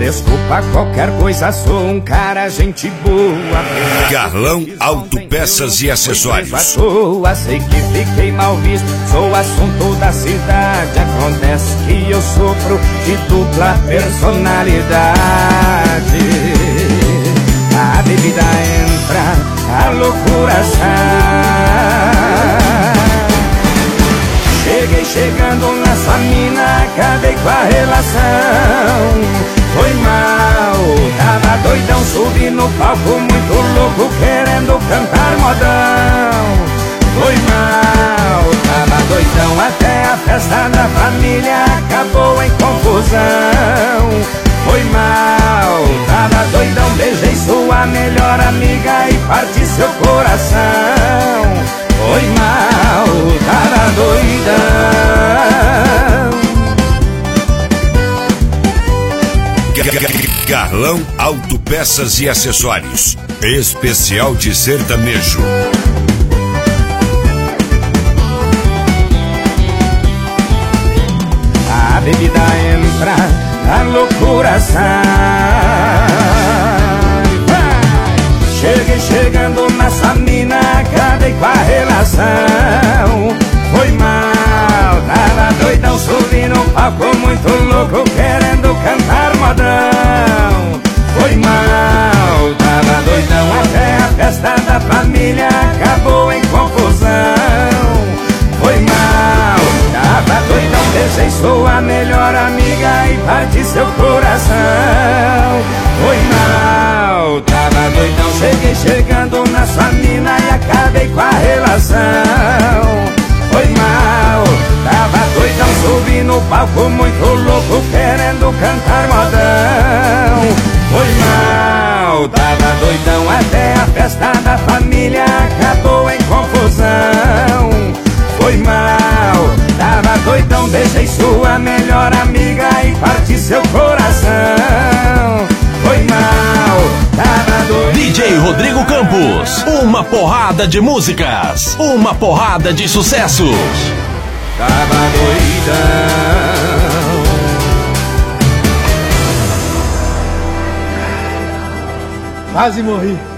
Desculpa qualquer coisa, sou um cara gente boa. Carlão Autopeças e Acessórios. Sei que fiquei mal visto, sou assunto da cidade. Acontece que eu sofro de dupla personalidade. A bebida entra, a loucura sai. Cheguei chegando nessa mina, acabei com a relação. Foi mal, tava doidão, subi no palco muito louco, querendo cantar modão. Foi mal, tava doidão, até a festa da família acabou em confusão. Foi mal, tava doidão, beijei sua melhor amiga e parti seu coração. Foi mal, tava doidão. Carlão Autopeças e Acessórios, especial de sertanejo. A bebida entra, a loucura sai. Cheguei chegando nessa mina, acabei com a relação. Foi mal, tava doidão, subi no palco muito louco, querendo cantar modão. Foi mal, tava doidão, até a festa da família acabou em confusão. Foi mal, tava doidão, beijei sua melhor amiga e parti seu coração. Foi mal, tava doidão, cheguei chegando nessa mina e acabei com a relação. Foi mal, tava doidão, subi no palco muito louco, querendo cantar modão. Foi mal, tava doidão, até a festa da família acabou em confusão. Foi mal, tava doidão, beijei sua melhor amiga e parti seu coração. Foi mal, tava doidão. DJ Rodrigo Campos, uma porrada de músicas, uma porrada de sucessos. Tava doidão. Quase morri.